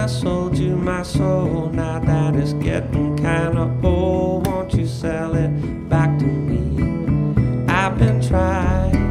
sold you my soul. Now that it's getting kinda old, won't you sell it back to me? I've been trying